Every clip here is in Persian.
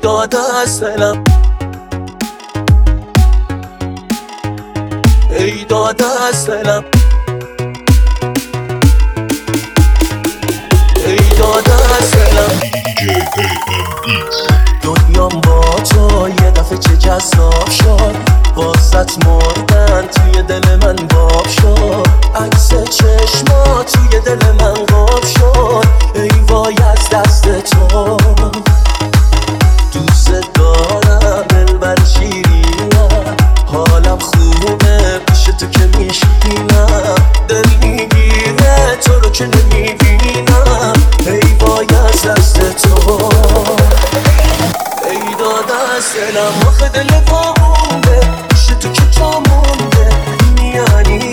داده از دلم، ای داده از دلم، ای داده از دلم. دنیام با تو یه دفعه چه جذاب شد، واسط مردن توی دل من باب شد، عکس چشما توی دل من قاب شد، ای وای از دست تو. دوست دارم دلبر شیرینم، حالم خوبه پیش تو که میشینم، دل میگیره تو رو که نمیبینم، ای وای از دست تو. ای داده از دلم، آخه دل پا مونده پیش تو که جا مونده، این یعنیش.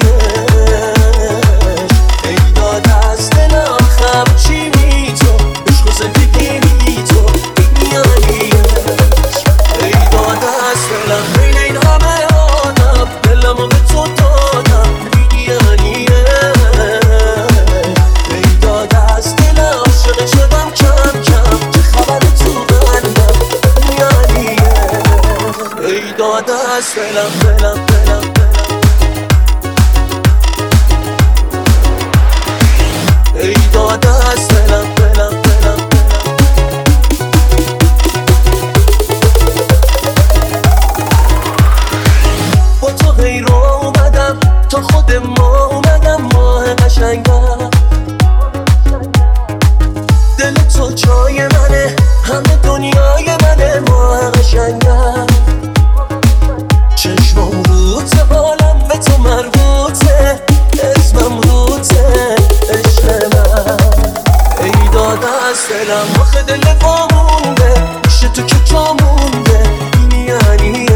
ای داده از دلم، خب چی می تو عشق و زندگی می تو، این یعنیش. ای داده از دلم، بین این همه آدم دلمو به تو دادم، این یعنیش. ای داده از دلم، عاشق شدم کم کم که خبر تو بندم، این یعنیش. ای داده از دلم، دلم دلم دلم، ای داده از دلم، دلم دلم دلم. با تو غیر اومدم تا خود ما اومدم، ماه قشنگم، دل تو جای منه، همه دنیای منه، ماه قشنگم. چشمم روته، حالم به تو مربوطه، اسمم روته، عشق من. ای داده از دلم، آخه دل پا مونده پیش تو که جا مونده، این یعنیش.